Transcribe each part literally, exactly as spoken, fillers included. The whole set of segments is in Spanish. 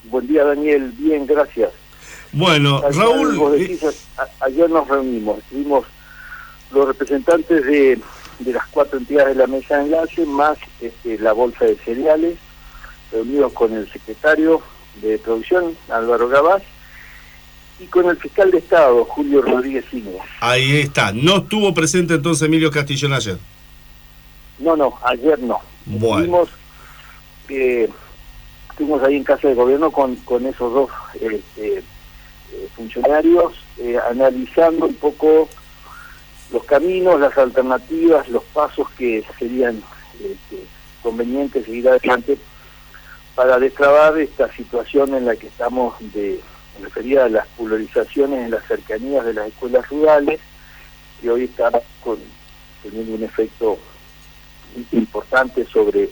Buen día, Daniel. Bien, gracias. Bueno, Ayer, Raúl... vos decís, a, ayer nos reunimos, estuvimos los representantes de, de las cuatro entidades de la mesa de enlace, más este, la bolsa de cereales, reunidos con el secretario de producción, Álvaro Gabás, y con el fiscal de Estado, Julio Rodríguez Íñiguez. Ahí está. ¿No estuvo presente entonces Emilio Castillón ayer? No, no, ayer no. Bueno. Estuvimos, eh, estuvimos ahí en Casa de Gobierno con, con esos dos este, eh, funcionarios, eh, analizando un poco los caminos, las alternativas, los pasos que serían este, convenientes seguir adelante para destrabar esta situación en la que estamos de referida a las pulverizaciones en las cercanías de las escuelas rurales, que hoy están con, teniendo un efecto importante sobre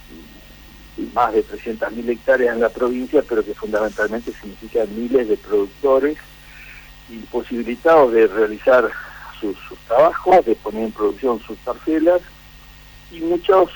más de trescientas mil hectáreas en la provincia, pero que fundamentalmente significan miles de productores imposibilitados de realizar sus, sus trabajos, de poner en producción sus parcelas, y muchos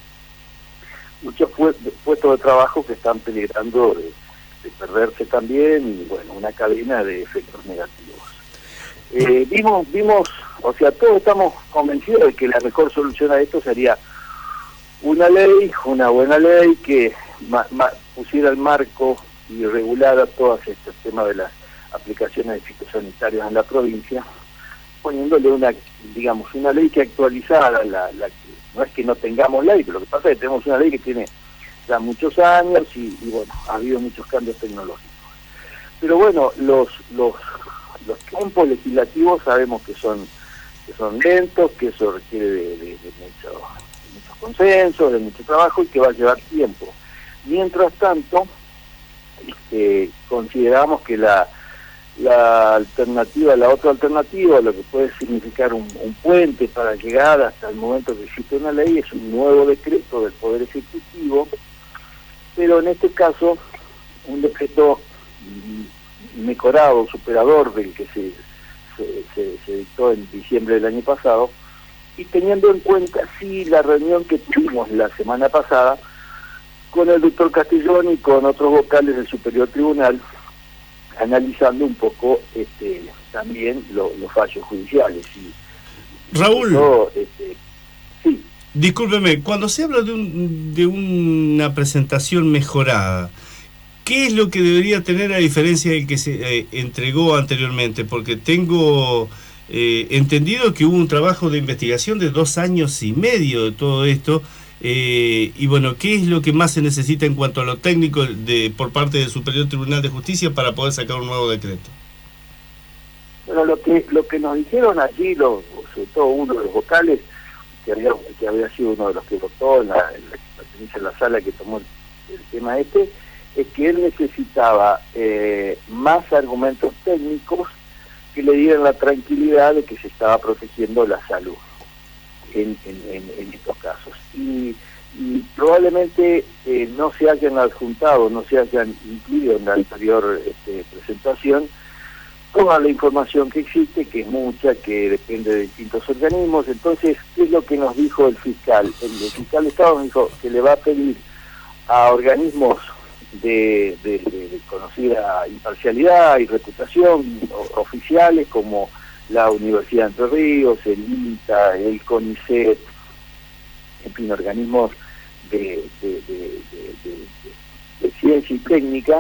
muchos puestos de trabajo que están peligrando de, de perderse también, y bueno, una cadena de efectos negativos. Eh, vimos, vimos, o sea, todos estamos convencidos de que la mejor solución a esto sería una ley, una buena ley que ma, ma, pusiera el marco y regulara todos estos temas de las aplicaciones de fitosanitarios en la provincia, poniéndole una, digamos, una ley que actualizara la, la no es que no tengamos ley, pero lo que pasa es que tenemos una ley que tiene ya muchos años y, y bueno, ha habido muchos cambios tecnológicos. Pero bueno, los los los tiempos legislativos sabemos que son que son lentos, que eso requiere de, de, de mucho, de muchos consensos, de mucho trabajo y que va a llevar tiempo. Mientras tanto, este, consideramos que la la alternativa, la otra alternativa, lo que puede significar un, un puente para llegar hasta el momento que existe una ley, es un nuevo decreto del Poder Ejecutivo, pero en este caso un decreto mejorado, superador del que se, se, se, se dictó en diciembre del año pasado, y teniendo en cuenta sí la reunión que tuvimos la semana pasada con el doctor Castellón y con otros vocales del Superior Tribunal, analizando un poco este, también lo, los fallos judiciales. Y, Raúl, todo, este, sí. Discúlpeme, cuando se habla de, un, de una presentación mejorada, ¿qué es lo que debería tener a diferencia del que se eh, entregó anteriormente? Porque tengo eh, entendido que hubo un trabajo de investigación de dos años y medio de todo esto. Eh, y bueno, ¿qué es lo que más se necesita en cuanto a lo técnico de por parte del Superior Tribunal de Justicia para poder sacar un nuevo decreto? Bueno, lo que lo que nos dijeron allí, los, sobre todo uno de los vocales, que había, que había sido uno de los que votó en la, en la, en la sala que tomó el, el tema este, es que él necesitaba eh, más argumentos técnicos que le dieran la tranquilidad de que se estaba protegiendo la salud en, en, en, en estos casos. Y, y probablemente eh, no se hayan adjuntado, no se hayan incluido en la anterior este, presentación toda la información que existe, que es mucha, que depende de distintos organismos. Entonces, ¿qué es lo que nos dijo el fiscal? El, el fiscal de Estado nos dijo que le va a pedir a organismos de, de, de, de conocida imparcialidad y reputación o, oficiales como la Universidad de Entre Ríos, el INTA, el CONICET, en fin, organismos de, de, de, de, de, de ciencia y técnica,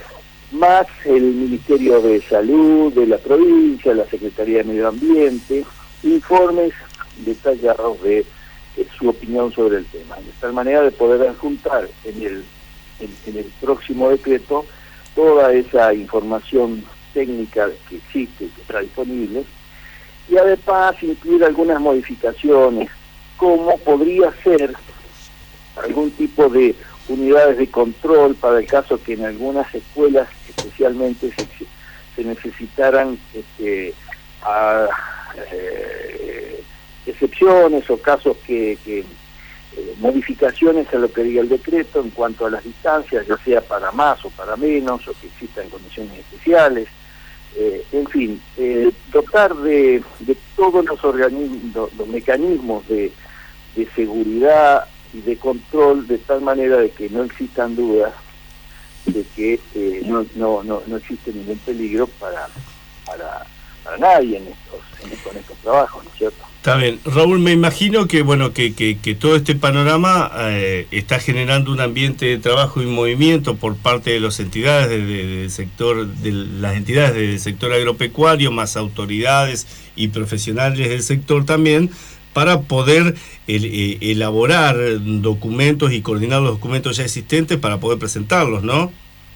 más el Ministerio de Salud de la provincia, la Secretaría de Medio Ambiente, informes detallados de, de su opinión sobre el tema, de tal manera de poder adjuntar en el, en, en el próximo decreto toda esa información técnica que existe, que está disponible, y además incluir algunas modificaciones, como podría ser algún tipo de unidades de control para el caso que en algunas escuelas especialmente se, se necesitaran este, a, eh, excepciones o casos que, que eh, modificaciones a lo que diga el decreto en cuanto a las distancias, ya sea para más o para menos, o que existan condiciones especiales. Eh, en fin, eh, dotar de, de todos los organismos, los, los mecanismos de, de seguridad y de control de tal manera de que no existan dudas de que eh, no, no, no, no existe ningún peligro para, para, para nadie en estos, en, con estos trabajos, ¿no es cierto? Está bien. Raúl, me imagino que bueno que, que, que todo este panorama eh, está generando un ambiente de trabajo y movimiento por parte de las entidades de, de, del sector, de las entidades del sector agropecuario, más autoridades y profesionales del sector también, para poder el, eh, elaborar documentos y coordinar los documentos ya existentes para poder presentarlos, ¿no?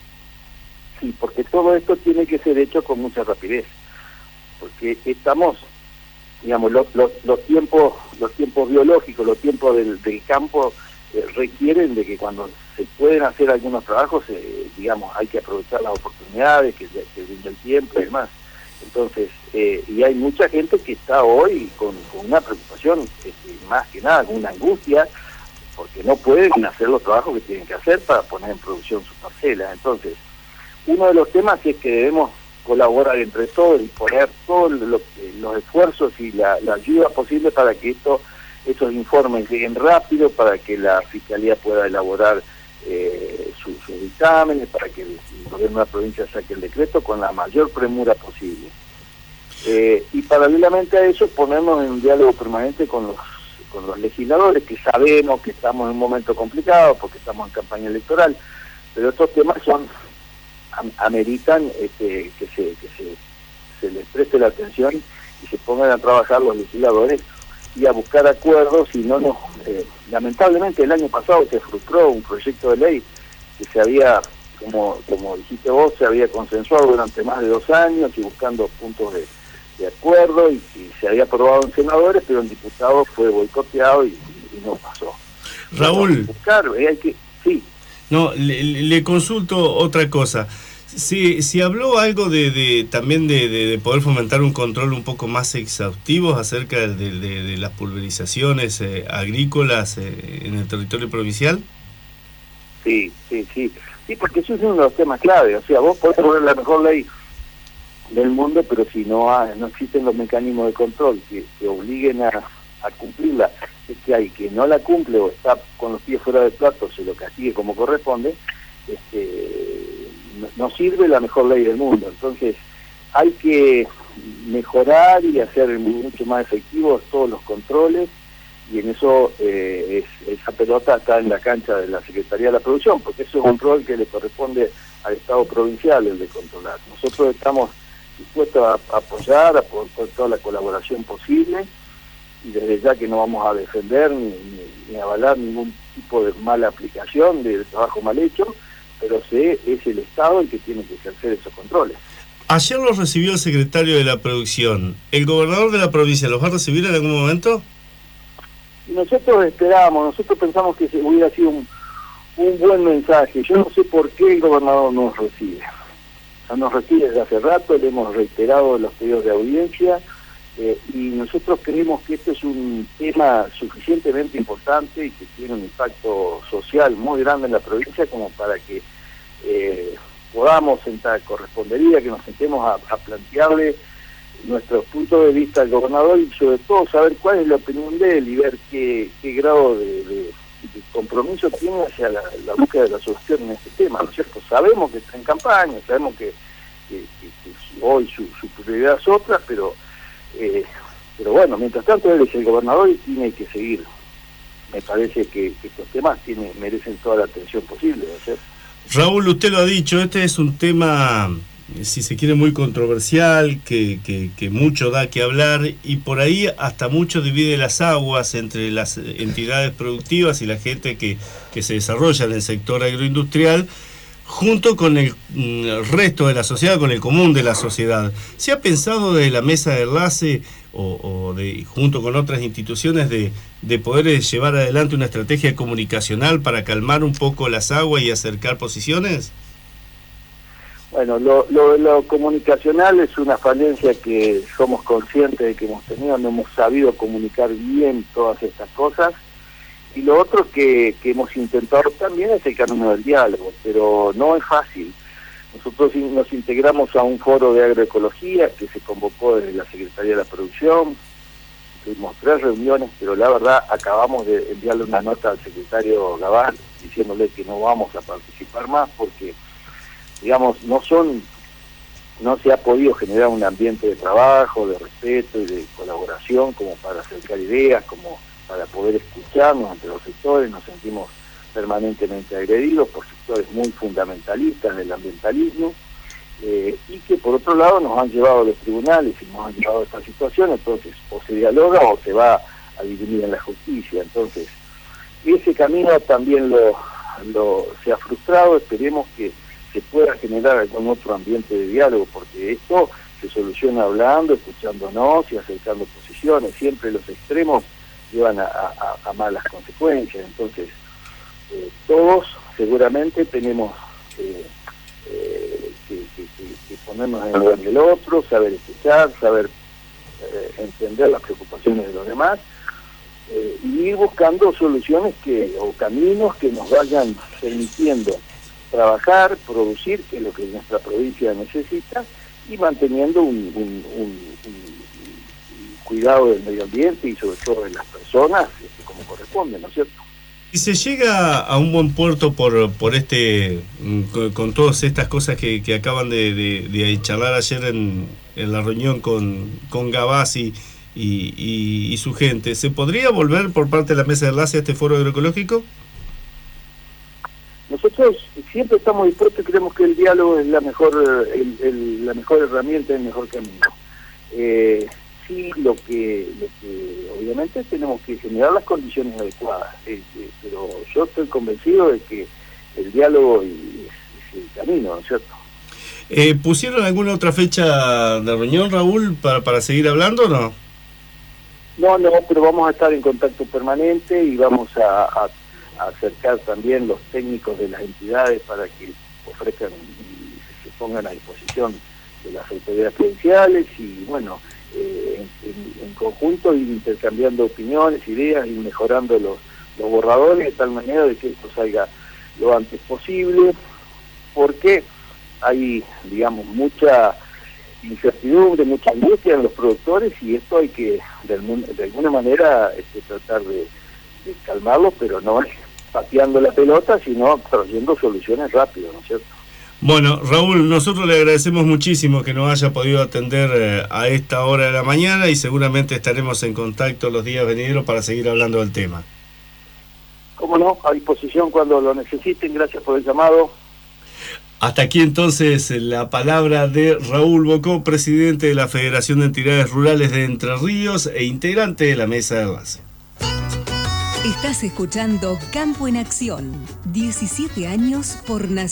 Sí, porque todo esto tiene que ser hecho con mucha rapidez, porque estamos, digamos, los, los, los tiempos los tiempos biológicos, los tiempos del, del campo eh, requieren de que cuando se pueden hacer algunos trabajos, eh, digamos, hay que aprovechar las oportunidades, que, que venga el tiempo y demás. Entonces, eh, y hay mucha gente que está hoy con, con una preocupación, este, más que nada, con una angustia, porque no pueden hacer los trabajos que tienen que hacer para poner en producción sus parcelas. Entonces, uno de los temas es que debemos colaborar entre todos y poner todos lo, los esfuerzos y la, la ayuda posible para que esto, estos informes lleguen rápido, para que la Fiscalía pueda elaborar eh, sus su dictámenes, para que el, el gobierno de la provincia saque el decreto con la mayor premura posible. Eh, y paralelamente a eso, ponernos en un diálogo permanente con los, con los legisladores, que sabemos que estamos en un momento complicado porque estamos en campaña electoral, pero estos temas son ameritan este, que, se, que se, se les preste la atención y se pongan a trabajar los legisladores y a buscar acuerdos. Y no nos eh, lamentablemente el año pasado se frustró un proyecto de ley que se había, como como dijiste vos, se había consensuado durante más de dos años y buscando puntos de, de acuerdo, y, y se había aprobado en senadores, pero en diputados fue boicoteado y, y, y no pasó. Raúl, bueno, buscar, eh, hay que sí no, le, le consulto otra cosa. Si, si habló algo de, de también de, de, de poder fomentar un control un poco más exhaustivo acerca de, de, de las pulverizaciones eh, agrícolas eh, en el territorio provincial. Sí, sí, sí. Sí, porque eso es uno de los temas clave. O sea, vos podés poner la mejor ley del mundo, pero si no hay, no existen los mecanismos de control que, que obliguen a, a cumplirla, es que hay que no la cumple o está con los pies fuera del plato, se lo castigue como corresponde, este, no, no sirve la mejor ley del mundo. Entonces hay que mejorar y hacer mucho más efectivos todos los controles, y en eso eh, es, esa pelota está en la cancha de la Secretaría de la Producción, porque eso es un rol que le corresponde al Estado provincial, el de controlar. Nosotros estamos dispuestos a, a apoyar, a por, por toda la colaboración posible, y desde ya que no vamos a defender ni, ni, ni avalar ningún tipo de mala aplicación, de trabajo mal hecho, pero sí es el Estado el que tiene que ejercer esos controles. Ayer los recibió el secretario de la Producción. ¿El gobernador de la provincia los va a recibir en algún momento? Y nosotros esperábamos, nosotros pensamos que hubiera sido un, un buen mensaje. Yo no sé por qué el gobernador nos recibe. O sea, nos recibe desde hace rato, le hemos reiterado los pedidos de audiencia, eh, y nosotros creemos que este es un tema suficientemente importante y que tiene un impacto social muy grande en la provincia como para que eh, podamos sentar, correspondería que nos sentemos a, a plantearle nuestro punto de vista al gobernador, y sobre todo saber cuál es la opinión de él y ver qué, qué grado de, de, de compromiso tiene hacia la, la búsqueda de la solución en este tema, ¿no es cierto? Sabemos que está en campaña, sabemos que, que, que, que hoy su, su prioridad es otra, pero eh, pero bueno, mientras tanto él es el gobernador y tiene que seguir. Me parece que, que estos temas tienen, merecen toda la atención posible, ¿no es cierto? Raúl, usted lo ha dicho, este es un tema, si se quiere, muy controversial, que, que, que mucho da que hablar, y por ahí hasta mucho divide las aguas entre las entidades productivas y la gente que, que se desarrolla en el sector agroindustrial, junto con el, el resto de la sociedad, con el común de la sociedad. ¿Se ha pensado de la mesa de enlace o, o de junto con otras instituciones de, de poder llevar adelante una estrategia comunicacional para calmar un poco las aguas y acercar posiciones? Bueno, lo, lo, lo comunicacional es una falencia que somos conscientes de que hemos tenido, no hemos sabido comunicar bien todas estas cosas, y lo otro que, que hemos intentado también es el camino del diálogo, pero no es fácil. Nosotros nos integramos a un foro de agroecología que se convocó desde la Secretaría de la Producción, tuvimos tres reuniones, pero la verdad acabamos de enviarle una nota al secretario Gabán diciéndole que no vamos a participar más porque digamos, no son, no se ha podido generar un ambiente de trabajo, de respeto y de colaboración como para acercar ideas, como para poder escucharnos entre los sectores. Nos sentimos permanentemente agredidos por sectores muy fundamentalistas del ambientalismo, eh, y que por otro lado nos han llevado a los tribunales y nos han llevado a esta situación. Entonces o se dialoga o se va a dirimir en la justicia. Entonces ese camino también lo, lo se ha frustrado. Esperemos que se pueda generar algún otro ambiente de diálogo, porque esto se soluciona hablando, escuchándonos y acercando posiciones. Siempre los extremos llevan a, a, a malas consecuencias. Entonces eh, todos seguramente tenemos eh, eh, que, que, que, que ponernos en el lugar del otro, saber escuchar, saber eh, entender las preocupaciones de los demás, eh, y ir buscando soluciones que o caminos que nos vayan permitiendo trabajar, producir, que es lo que nuestra provincia necesita, y manteniendo un, un, un, un cuidado del medio ambiente y sobre todo de las personas, este, como corresponde, ¿no es cierto? Y se llega a un buen puerto por por este con, con todas estas cosas que, que acaban de, de, de charlar ayer en, en la reunión con, con Gavassi y, y, y su gente. ¿Se podría volver por parte de la mesa de enlace a este foro agroecológico? Nosotros siempre estamos dispuestos y creemos que el diálogo es la mejor el, el, la mejor herramienta, el mejor camino. Eh, sí, lo que, lo que obviamente tenemos que generar las condiciones adecuadas, eh, eh, pero yo estoy convencido de que el diálogo es, es el camino, ¿no es cierto? Eh, ¿Pusieron alguna otra fecha de reunión, Raúl, para, para seguir hablando o no? No, no, pero vamos a estar en contacto permanente y vamos a, a a acercar también los técnicos de las entidades para que ofrezcan y se pongan a disposición de las autoridades provinciales y bueno, eh, en, en conjunto ir intercambiando opiniones, ideas y mejorando los, los borradores de tal manera de que esto salga lo antes posible, porque hay, digamos, mucha incertidumbre, mucha angustia en los productores y esto hay que de, de alguna manera este, tratar de de calmarlo, pero no es pateando la pelota, sino trayendo soluciones rápido, ¿no es cierto? Bueno, Raúl, nosotros le agradecemos muchísimo que nos haya podido atender eh, a esta hora de la mañana y seguramente estaremos en contacto los días venideros para seguir hablando del tema. Cómo no, a disposición cuando lo necesiten. Gracias por el llamado. Hasta aquí entonces la palabra de Raúl Bocó, presidente de la Federación de Entidades Rurales de Entre Ríos e integrante de la mesa de enlace. Estás escuchando Campo en Acción, diecisiete años por Nación.